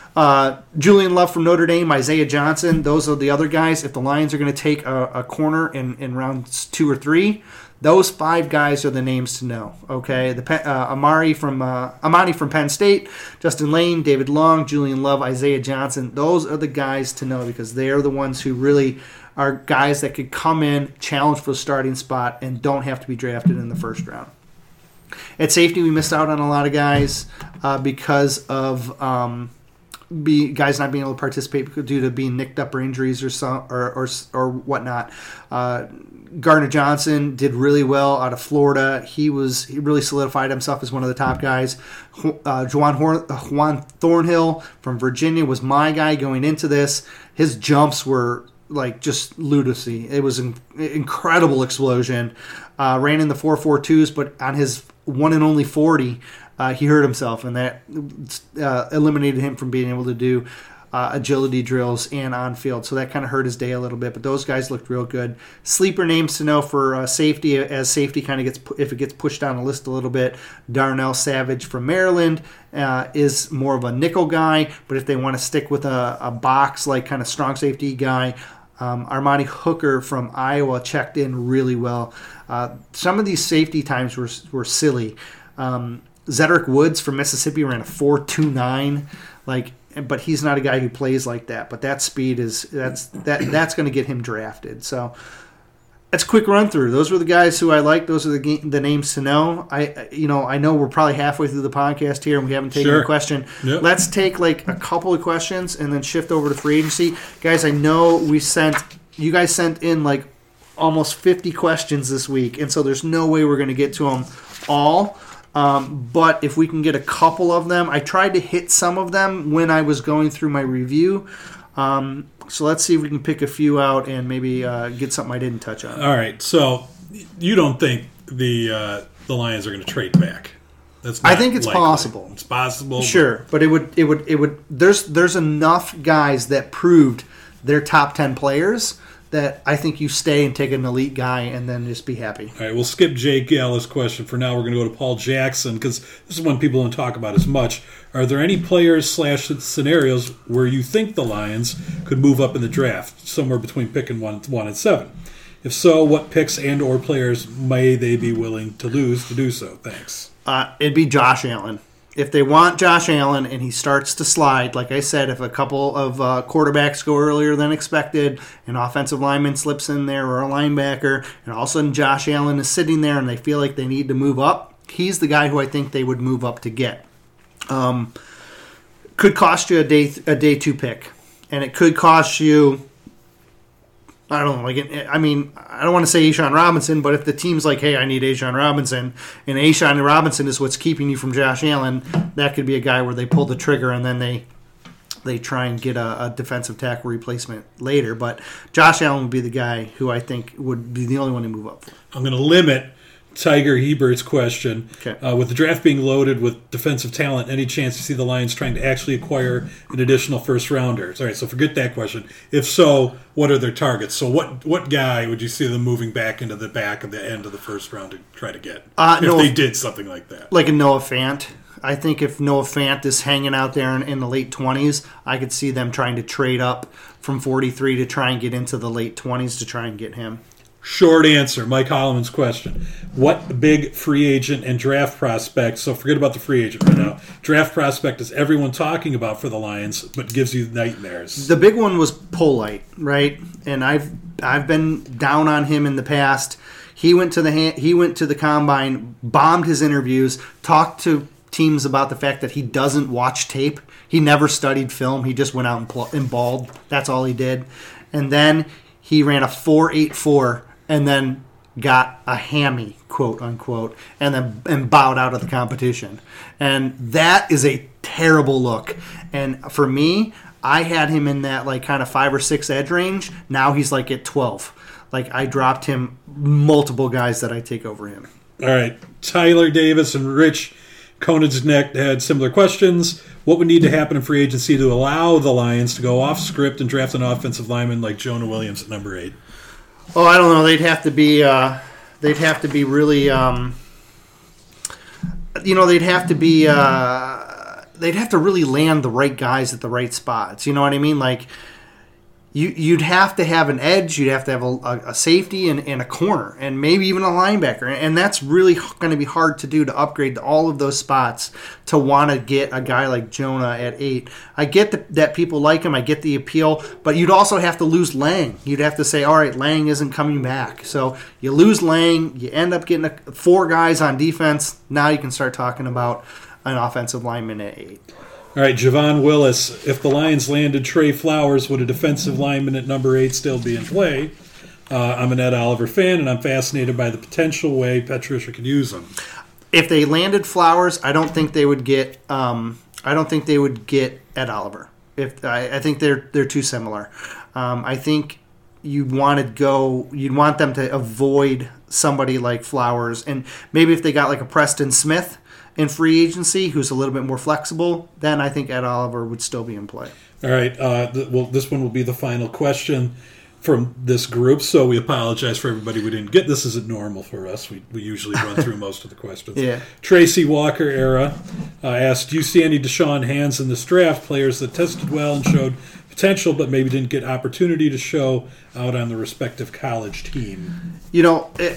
uh, Julian Love from Notre Dame, Isaiah Johnson, those are the other guys. If the Lions are going to take a, a corner in, in rounds two or three, those five guys are the names to know. Okay, the uh, Amari from uh, Amani from Penn State, Justin Lane, David Long, Julian Love, Isaiah Johnson. Those are the guys to know because they are the ones who really are guys that could come in, challenge for the starting spot, and don't have to be drafted in the first round. At safety, we missed out on a lot of guys uh, because of um, be, guys not being able to participate due to being nicked up or injuries or some, or, or or whatnot. Uh, Gardner Johnson did really well out of Florida. He was he really solidified himself as one of the top guys. Uh, Juwan, Hor- Juan Thornhill from Virginia was my guy going into this. His jumps were like just lunacy. It was an incredible explosion. Uh, ran in the four four twos, but on his one and only forty, uh, he hurt himself, and that uh, eliminated him from being able to do uh, agility drills and on field. So that kind of hurt his day a little bit. But those guys looked real good. Sleeper names to know for uh, safety, as safety kind of gets if it gets pushed down the list a little bit. Darnell Savage from Maryland uh, is more of a nickel guy, but if they want to stick with a, a box like kind of strong safety guy. Um, Armani Hooker from Iowa checked in really well. Uh, some of these safety times were were silly. Um, Zedrick Woods from Mississippi ran a four two nine, like, but he's not a guy who plays like that. But that speed is that's that that's going to get him drafted. So that's a quick run through. Those were the guys who I like. Those are the the names to know. I you know I know we're probably halfway through the podcast here and we haven't taken sure. a question. Yep. Let's take like a couple of questions and then shift over to free agency, guys. I know we sent you guys sent in like almost fifty questions this week, and so there's no way we're going to get to them all. Um, but if we can get a couple of them, I tried to hit some of them when I was going through my review. Um, so let's see if we can pick a few out and maybe uh, get something I didn't touch on. All right. So you don't think the uh, the Lions are going to trade back? That's not I think it's likely. possible. It's possible. Sure, but it would it would it would there's there's enough guys that proved they're top ten players that I think you stay and take an elite guy and then just be happy. All right, we'll skip Jake Gall's question for now. We're going to go to Paul Jackson because this is one people don't talk about as much. Are there any players slash scenarios where you think the Lions could move up in the draft, somewhere between pick and one, one and seven? If so, what picks and or players may they be willing to lose to do so? Thanks. Uh, it'd be Josh Allen. If they want Josh Allen and he starts to slide, like I said, if a couple of uh, quarterbacks go earlier than expected, an offensive lineman slips in there or a linebacker, and all of a sudden Josh Allen is sitting there and they feel like they need to move up, he's the guy who I think they would move up to get. Um, could cost you a day a day two pick, and it could cost you, I don't know, like, I mean, I don't want to say A'Shawn Robinson, but if the team's like, hey, I need A'Shawn Robinson, and A'Shawn Robinson is what's keeping you from Josh Allen, that could be a guy where they pull the trigger and then they they try and get a, a defensive tackle replacement later. But Josh Allen would be the guy who I think would be the only one to move up for. I'm going to limit Tiger Hebert's question. Okay. Uh, with the draft being loaded with defensive talent, any chance you see the Lions trying to actually acquire an additional first rounder? All right, so forget that question. If so, what are their targets? So what what guy would you see them moving back into the back of the end of the first round to try to get? Uh, if Noah, they did something like that. Like a Noah Fant. I think if Noah Fant is hanging out there in, in the late twenties, I could see them trying to trade up from forty-three to try and get into the late twenties to try and get him. Short answer, Mike Holloman's question. What big free agent and draft prospect, so forget about the free agent right now, draft prospect is everyone talking about for the Lions, but gives you nightmares? The big one was Polite, right? And I've I've been down on him in the past. He went to the he went to the combine, bombed his interviews, talked to teams about the fact that he doesn't watch tape. He never studied film. He just went out and, pl- and balled. That's all he did. And then he ran a four eight four and then got a hammy, quote unquote, and then and bowed out of the competition. And that is a terrible look. And for me, I had him in that like kind of five or six edge range. Now he's like at twelve. Like I dropped him multiple guys that I take over him. All right. Tyler Davis and Rich Koenigsneck had similar questions. What would need to happen in free agency to allow the Lions to go off script and draft an offensive lineman like Jonah Williams at number eight? Oh, I don't know. They'd have to be. Uh, they'd have to be really. Um, you know, they'd have to be. Uh, they'd have to really land the right guys at the right spots. You know what I mean? Like, you you'd have to have an edge. You'd have to have a, a safety and, and a corner, and maybe even a linebacker. And that's really going to be hard to do to upgrade to all of those spots to want to get a guy like Jonah at eight. I get the, that people like him. I get the appeal, but you'd also have to lose Lang. You'd have to say, all right, Lang isn't coming back. So you lose Lang. You end up getting a, four guys on defense. Now you can start talking about an offensive lineman at eight. All right, Javon Willis. If the Lions landed Trey Flowers, would a defensive lineman at number eight still be in play? Uh, I'm an Ed Oliver fan, and I'm fascinated by the potential way Patricia could use him. If they landed Flowers, I don't think they would get. Um, I don't think they would get Ed Oliver. If I, I think they're they're too similar. Um, I think you'd want to go. You'd want them to avoid somebody like Flowers, and maybe if they got like a Preston Smith in free agency, who's a little bit more flexible, then I think Ed Oliver would still be in play. All right. Uh, th- well, this one will be the final question from this group, so we apologize for everybody we didn't get. This isn't normal for us. We we usually run through most of the questions. Yeah. Tracy Walker era uh, asked, do you see any Deshaun Hands in this draft, players that tested well and showed potential but maybe didn't get opportunity to show out on the respective college team? You know, it,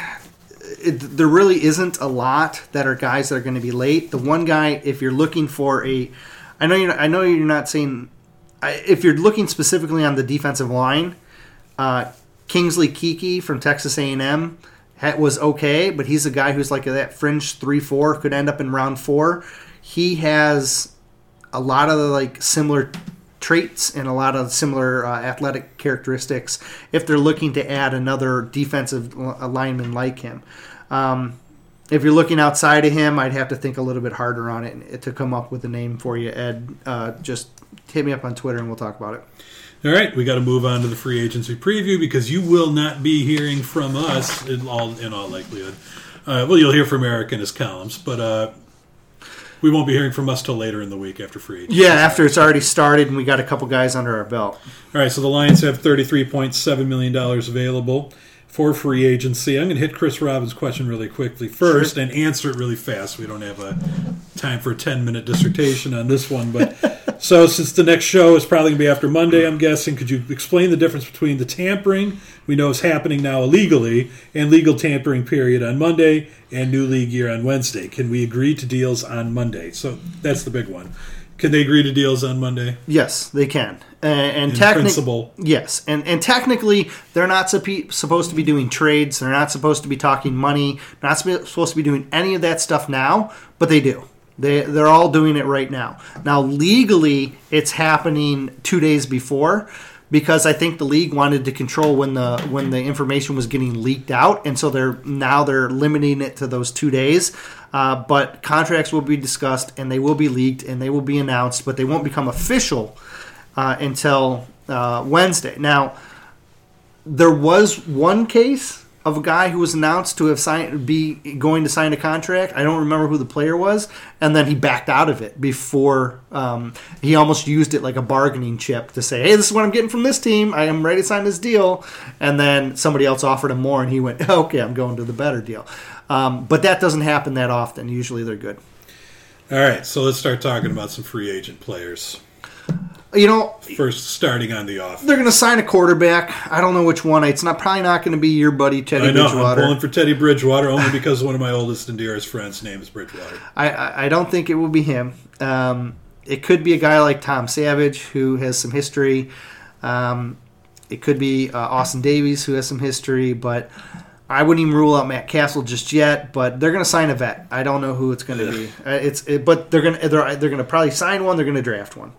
it, there really isn't a lot that are guys that are going to be late. The one guy, if you're looking for a, I know you're, I know you're not saying, if you're looking specifically on the defensive line, uh, Kingsley Keke from Texas A and M was okay, but he's a guy who's like that fringe three four, could end up in round four. He has a lot of the like similar traits and a lot of similar uh, athletic characteristics if they're looking to add another defensive lineman like him. Um, if you're looking outside of him, I'd have to think a little bit harder on it to come up with a name for you, Ed. Uh, just hit me up on Twitter and we'll talk about it. All right, we got to move on to the free agency preview because you will not be hearing from us in all in all likelihood. Uh, well, you'll hear from Eric in his columns, but uh, we won't be hearing from us till later in the week after free agency. Yeah, after it's already started and we got a couple guys under our belt. All right, so the Lions have thirty-three point seven million dollars available for free agency. I'm going to hit Chris Robbins' question really quickly first sure. and answer it really fast. We don't have a time for a ten-minute dissertation on this one. But so since the next show is probably going to be after Monday, I'm guessing, could you explain the difference between the tampering we know is happening now illegally and legal tampering period on Monday and new league year on Wednesday? Can we agree to deals on Monday? So that's the big one. Can they agree to deals on Monday? Yes, they can. Uh, and In techni- principle. Yes, and and technically, they're not suppe- supposed to be doing trades. They're not supposed to be talking money. They're not sp- supposed to be doing any of that stuff now, but they do. They they're all doing it right now. Now legally, it's happening two days before, because I think the league wanted to control when the when the information was getting leaked out, and so they're now they're limiting it to those two days. Uh, but contracts will be discussed, and they will be leaked, and they will be announced, but they won't become official uh, until uh, Wednesday. Now, there was one case of a guy who was announced to have signed, be going to sign a contract. I don't remember who the player was, and then he backed out of it before um, he almost used it like a bargaining chip to say, "Hey, this is what I'm getting from this team. I am ready to sign this deal." And then somebody else offered him more, and he went, "Okay, I'm going to the better deal." Um, but that doesn't happen that often. Usually, they're good. All right, so let's start talking about some free agent players. You know, first starting on the off. They're going to sign a quarterback. I don't know which one. It's not probably not going to be your buddy Teddy I know, Bridgewater. I'm pulling for Teddy Bridgewater only because one of my oldest and dearest friends' name is Bridgewater. I, I, I don't think it will be him. Um, it could be a guy like Tom Savage, who has some history. Um, it could be uh, Austin Davies, who has some history, but I wouldn't even rule out Matt Castle just yet. But they're going to sign a vet. I don't know who it's going to be. Uh, it's it, but they're going to they're, they're going to probably sign one. They're going to draft one.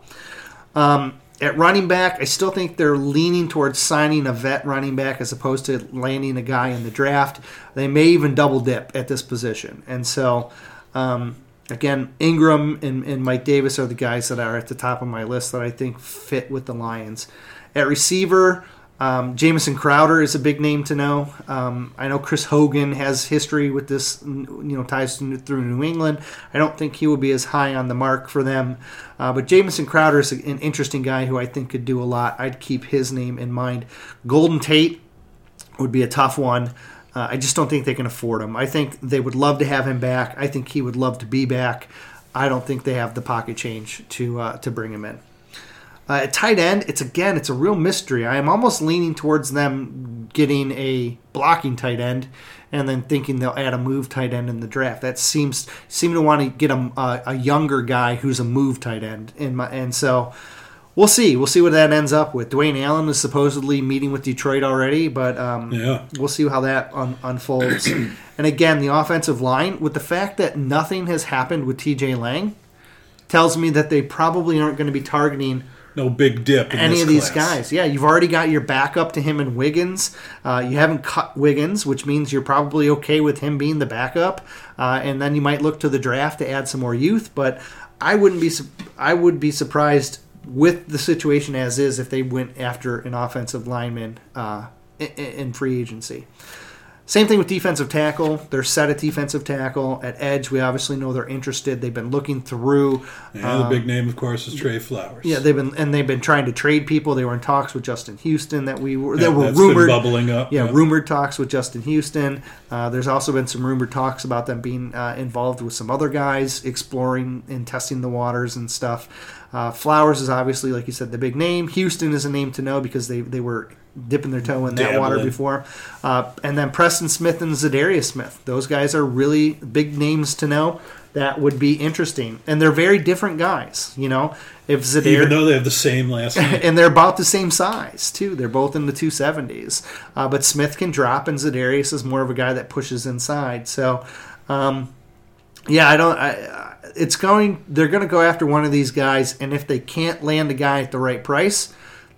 Um, at running back, I still think they're leaning towards signing a vet running back as opposed to landing a guy in the draft. They may even double dip at this position. And so, um, again, Ingram and, and Mike Davis are the guys that are at the top of my list that I think fit with the Lions. At receiver, um, Jamison Crowder is a big name to know. Um, I know Chris Hogan has history with this, you know, ties through New England. I don't think he will be as high on the mark for them. Uh, but Jamison Crowder is an interesting guy who I think could do a lot. I'd keep his name in mind. Golden Tate would be a tough one. Uh, I just don't think they can afford him. I think they would love to have him back. I think he would love to be back. I don't think they have the pocket change to uh, to bring him in. Uh, at tight end, it's again, it's a real mystery. I am almost leaning towards them getting a blocking tight end, and then thinking they'll add a move tight end in the draft. That seems seem to want to get a, a, a younger guy who's a move tight end. In my, and so we'll see. We'll see what that ends up with. Dwayne Allen is supposedly meeting with Detroit already, but um, yeah. we'll see how that un- unfolds. And again, the offensive line, with the fact that nothing has happened with T J Lang, tells me that they probably aren't going to be targeting no big dip in any this of these class. guys. Yeah, you've already got your backup to him in Wiggins. Uh, you haven't cut Wiggins, which means you're probably okay with him being the backup. Uh, and then you might look to the draft to add some more youth. But I wouldn't be. I would be surprised with the situation as is if they went after an offensive lineman uh, in, in free agency. Same thing with defensive tackle. They're set at defensive tackle. At edge, we obviously know they're interested. They've been looking through. And um, the big name, of course, is Trey Flowers. Yeah, they've been and they've been trying to trade people. They were in talks with Justin Houston that we were. Yeah, that were that's rumored been bubbling up. Yeah, yeah, rumored talks with Justin Houston. Uh, there's also been some rumored talks about them being uh, involved with some other guys, exploring and testing the waters and stuff. Uh, Flowers is obviously, like you said, the big name. Houston is a name to know because they they were dipping their toe in that Dabbling. water before. Uh, and then Preston Smith and Zadarius Smith. Those guys are really big names to know. That would be interesting. And they're very different guys, you know. If Zadarius, Even though they have the same last name. and they're about the same size, too. They're both in the two seventies. Uh, but Smith can drop, and Zadarius is more of a guy that pushes inside. So, um, yeah, I don't... I, it's going... They're going to go after one of these guys, and if they can't land a guy at the right price,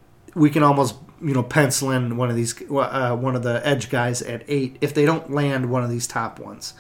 we can almost... you know, pencil in one of these, uh, one of the edge guys at eight if they don't land one of these top ones.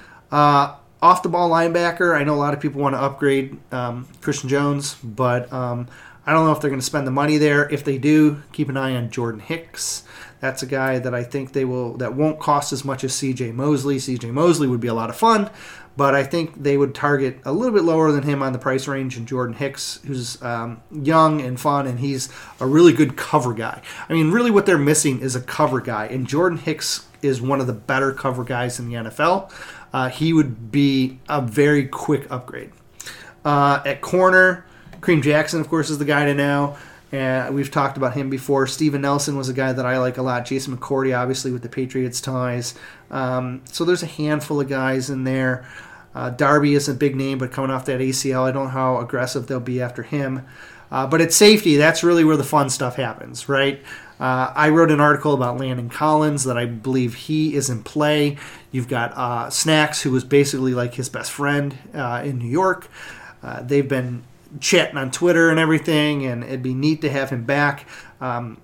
Uh, off the ball linebacker, I know a lot of people want to upgrade um, Christian Jones, but um, I don't know if they're going to spend the money there. If they do, keep an eye on Jordan Hicks. That's a guy that I think they will that won't cost as much as C J Mosley. C J Mosley would be a lot of fun, but I think they would target a little bit lower than him on the price range in Jordan Hicks, who's um, young and fun, and he's a really good cover guy. I mean, really what they're missing is a cover guy, and Jordan Hicks is one of the better cover guys in the N F L. Uh, he would be a very quick upgrade. Uh, at corner, Kareem Jackson, of course, is the guy to know. And we've talked about him before. Steven Nelson was a guy that I like a lot. Jason McCourty, obviously, with the Patriots ties. Um, so there's a handful of guys in there. Uh, Darby is a big name, but coming off that A C L, I don't know how aggressive they'll be after him. Uh, but at safety, that's really where the fun stuff happens, right? Uh, I wrote an article about Landon Collins that I believe he is in play. You've got uh, Snacks, who was basically like his best friend uh, in New York. Uh, they've been chatting on Twitter and everything, and it'd be neat to have him back. Um,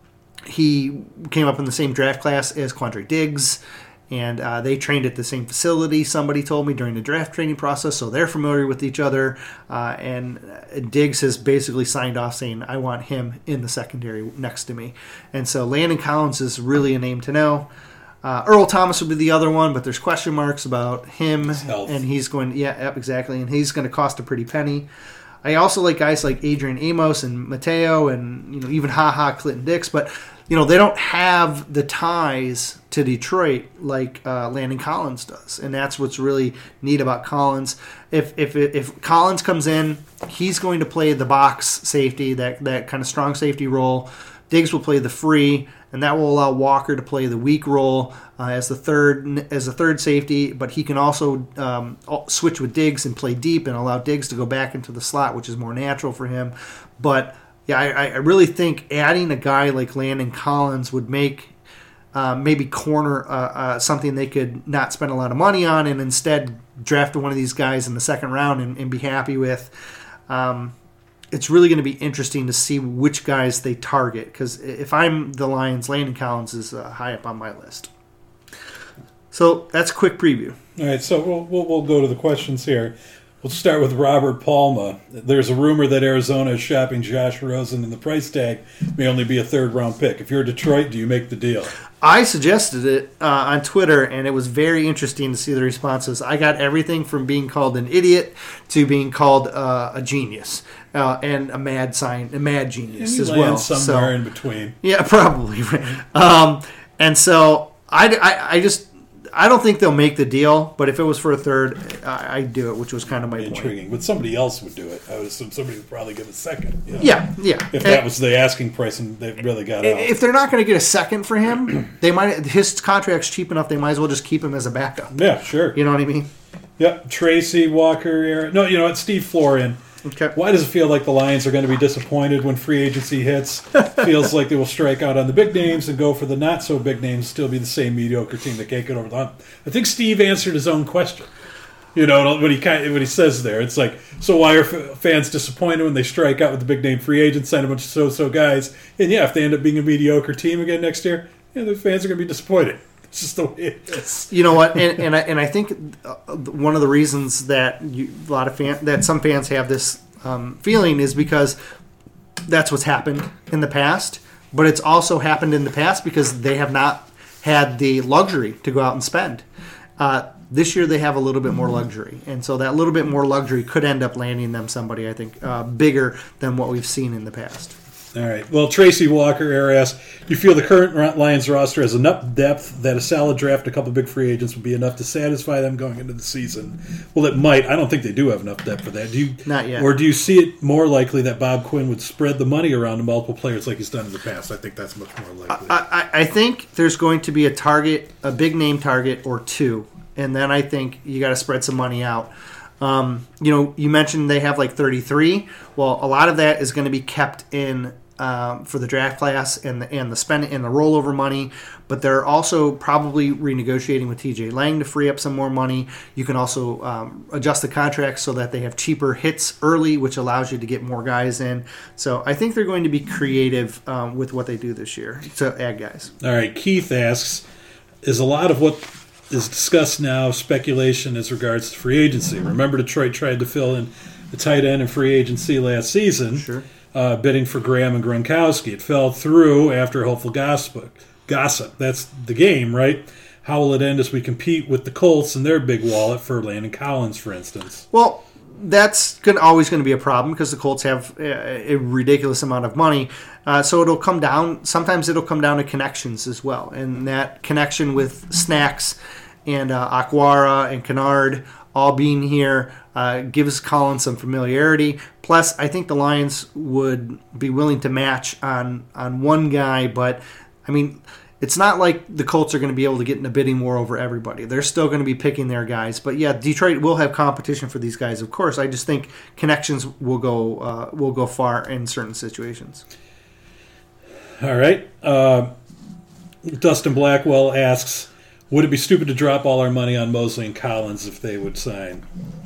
he came up in the same draft class as Quandre Diggs, and uh, they trained at the same facility, somebody told me, during the draft training process, so they're familiar with each other. Uh, and Diggs has basically signed off saying, I want him in the secondary next to me. And so Landon Collins is really a name to know. Uh, Earl Thomas would be the other one, but there's question marks about him, and he's going, yeah, yep, exactly, and he's going to cost a pretty penny. I also like guys like Adrian Amos and Mateo and, you know, even Ha Ha Clinton Dix, but, you know, they don't have the ties to Detroit like uh, Landon Collins does, and that's what's really neat about Collins. If if if Collins comes in, he's going to play the box safety, that that kind of strong safety role. Diggs will play the free, and that will allow Walker to play the weak role uh, as the third as a third safety. But he can also um, switch with Diggs and play deep and allow Diggs to go back into the slot, which is more natural for him. But yeah, I, I really think adding a guy like Landon Collins would make uh, maybe corner uh, uh, something they could not spend a lot of money on, and instead draft one of these guys in the second round and, and be happy with. Um, It's really going to be interesting to see which guys they target, because if I'm the Lions, Landon Collins is uh, high up on my list. So that's a quick preview. All right, so we'll, we'll, we'll go to the questions here. We'll start with Robert Palma. There's a rumor that Arizona is shopping Josh Rosen, and the price tag may only be a third-round pick. If you're Detroit, do you make the deal? I suggested it uh, on Twitter, and it was very interesting to see the responses. I got everything from being called an idiot to being called uh, a genius uh, and a mad sign, a mad genius as well. Somewhere so, in between. Yeah, probably. um, and so I, I, I just I don't think they'll make the deal, but if it was for a third, I, I'd do it, which was kind of my Intriguing. point. But somebody else would do it. I would assume somebody would probably give a second. You know? Yeah, yeah. If that and, was the asking price and they really got out. If they're not going to get a second for him, they might. His contract's cheap enough, they might as well just keep him as a backup. Yeah, sure. You know what I mean? Yep. Tracy Walker. Aaron. No, you know what? Steve Florian. Okay. Why does it feel like the Lions are going to be disappointed when free agency hits? Feels like they will strike out on the big names and go for the not-so-big names, still be the same mediocre team that can't get over the hump. I think Steve answered his own question. You know, when he kind of, when he says there, it's like, so why are f- fans disappointed when they strike out with the big-name free agents, sign a bunch of so-so guys? And yeah, if they end up being a mediocre team again next year, yeah, the fans are going to be disappointed. It's just the way it is. You know what? And, and I and I think one of the reasons that you, a lot of fan, that some fans have this um, feeling is because that's what's happened in the past. But it's also happened in the past because they have not had the luxury to go out and spend. Uh, this year they have a little bit more luxury, and so that little bit more luxury could end up landing them somebody, I think, uh, bigger than what we've seen in the past. All right. Well, Tracy Walker asks, do you feel the current Lions roster has enough depth that a solid draft, a couple of big free agents would be enough to satisfy them going into the season? Well, it might. I don't think they do have enough depth for that. Do you? Not yet. Or do you see it more likely that Bob Quinn would spread the money around to multiple players like he's done in the past? I think that's much more likely. I, I, I think there's going to be a target, a big name target or two, and then I think you got to spread some money out. Um, you know, you mentioned they have like thirty-three. Well, a lot of that is going to be kept in Um, for the draft class and the and the spend and the rollover money, but they're also probably renegotiating with T J Lang to free up some more money. You can also um, adjust the contracts so that they have cheaper hits early, which allows you to get more guys in. So I think they're going to be creative um, with what they do this year to add guys. All right, Keith asks, is a lot of what is discussed now speculation as regards to free agency? Remember, Detroit tried to fill in the tight end in free agency last season. Sure. Uh, bidding for Graham and Gronkowski. It fell through after hopeful gossip. Gossip. That's the game, right? how will it end as we compete with the Colts and their big wallet for Landon Collins, for instance? Well, that's gonna, always going to be a problem because the Colts have a, a ridiculous amount of money. Uh, so it'll come down. Sometimes it'll come down to connections as well, and that connection with Snacks and uh, Aquara and Kennard all being here uh, gives Collins some familiarity. Plus, I think the Lions would be willing to match on on one guy, but I mean, it's not like the Colts are going to be able to get in a bidding war over everybody. They're still going to be picking their guys. But yeah, Detroit will have competition for these guys, of course. I just think connections will go uh, will go far in certain situations. All right. Uh, Dustin Blackwell asks, would it be stupid to drop all our money on Mosley and Collins if they would sign?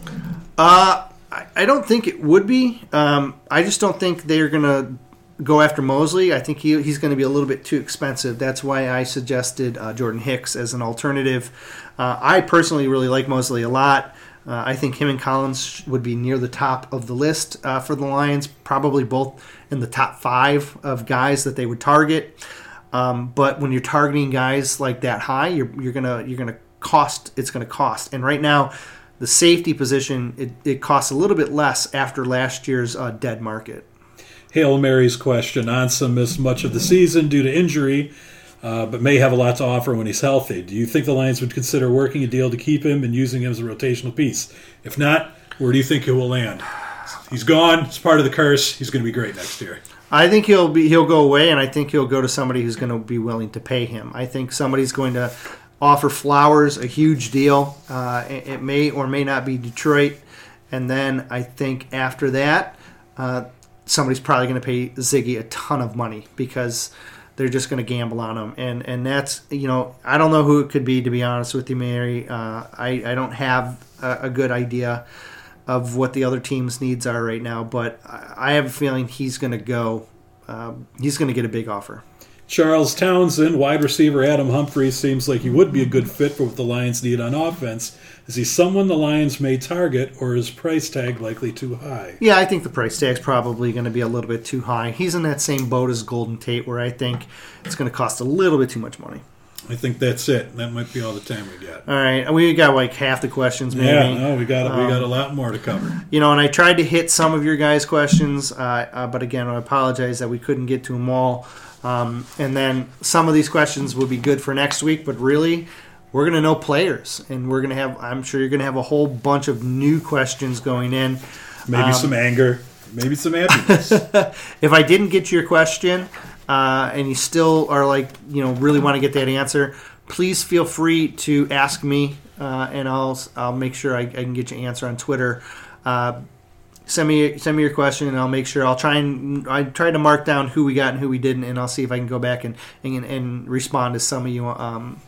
Uh, I, I don't think it would be. Um, I just don't think they're going to go after Mosley. I think he, he's going to be a little bit too expensive. That's why I suggested uh, Jordan Hicks as an alternative. Uh, I personally really like Mosley a lot. Uh, I think him and Collins would be near the top of the list uh, for the Lions, probably both in the top five of guys that they would target. Um, but when you're targeting guys like that high, you're you're gonna you're gonna cost. It's gonna cost. And right now, the safety position it, it costs a little bit less after last year's uh, dead market. Hail Mary's question. Ansah missed much of the season due to injury, uh, but may have a lot to offer when he's healthy. Do you think the Lions would consider working a deal to keep him and using him as a rotational piece? If not, where do you think he will land? He's gone. It's part of the curse. He's going to be great next year. I think he'll be he'll go away, and I think he'll go to somebody who's going to be willing to pay him. I think somebody's going to offer Flowers a huge deal. Uh, it, it may or may not be Detroit, and then I think after that, uh, somebody's probably going to pay Ziggy a ton of money because they're just going to gamble on him. And and that's, you know, I don't know who it could be, to be honest with you, Mary. Uh, I, I don't have a, a good idea of what the other team's needs are right now, but I have a feeling he's going to go. Uh, he's going to get a big offer. Charles Townsend, wide receiver Adam Humphries, seems like he would be a good fit for what the Lions need on offense. Is he someone the Lions may target, or is price tag likely too high? Yeah, I think the price tag's probably going to be a little bit too high. He's in that same boat as Golden Tate, where I think it's going to cost a little bit too much money. I think that's it. That might be all the time we got. All right, we got like half the questions, maybe. Yeah, no, we got um, we got a lot more to cover. You know, and I tried to hit some of your guys' questions, uh, uh, but again, I apologize that we couldn't get to them all. Um, and then some of these questions will be good for next week, but really, we're going to know players, and we're going to have. I'm sure you're going to have a whole bunch of new questions going in. Maybe um, some anger, maybe some happiness. If I didn't get your question, uh, and you still are like, you know, really want to get that answer, please feel free to ask me, uh, and I'll I'll make sure I, I can get your answer on Twitter. Uh, Send me send me your question, and I'll make sure I'll try and I try to mark down who we got and who we didn't, and I'll see if I can go back and and, and respond to some of you um,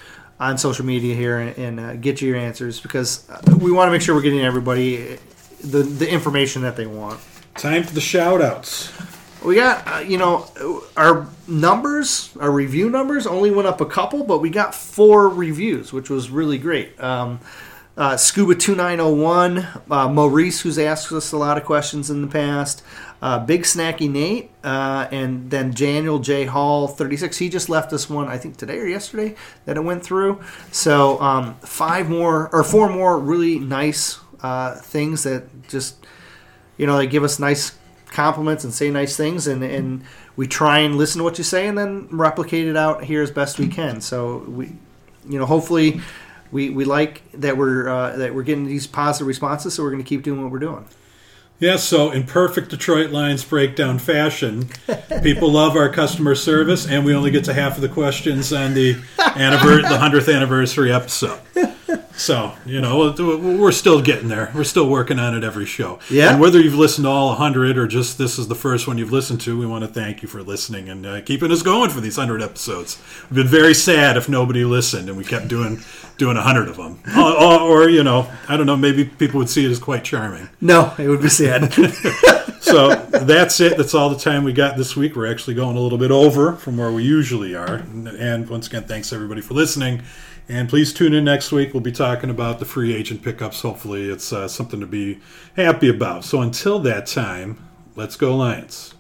on social media here and, and uh, get you your answers, because we want to make sure we're getting everybody the the information that they want. Time for the shout outs. We got uh, you know our numbers, our review numbers only went up a couple, but we got four reviews, which was really great. Um, Uh, Scuba two nine oh one, uh, Maurice, who's asked us a lot of questions in the past, uh, Big Snacky Nate, uh, and then Daniel J. Hall thirty-six. He just left us one, I think today or yesterday, that it went through. So um, five more, or four more really nice uh, things that just, you know, they give us nice compliments and say nice things, and, and we try and listen to what you say and then replicate it out here as best we can. So we, you know, hopefully. We we like that we're uh, that we're getting these positive responses, so we're going to keep doing what we're doing. Yeah, so in perfect Detroit Lions breakdown fashion, people love our customer service, and we only get to half of the questions on the annivers- the hundredth anniversary episode. So, you know, we're still getting there. We're still working on it every show. Yeah. And whether you've listened to all one hundred or just this is the first one you've listened to, we want to thank you for listening and uh, keeping us going for these one hundred episodes. We've been very sad if nobody listened and we kept doing doing one hundred of them. Or, or, or, you know, I don't know, maybe people would see it as quite charming. No, it would be sad. So that's it. That's all the time we got this week. We're actually going a little bit over from where we usually are. And once again, thanks everybody for listening. And please tune in next week. We'll be talking about the free agent pickups. Hopefully it's uh, something to be happy about. So until that time, let's go Lions.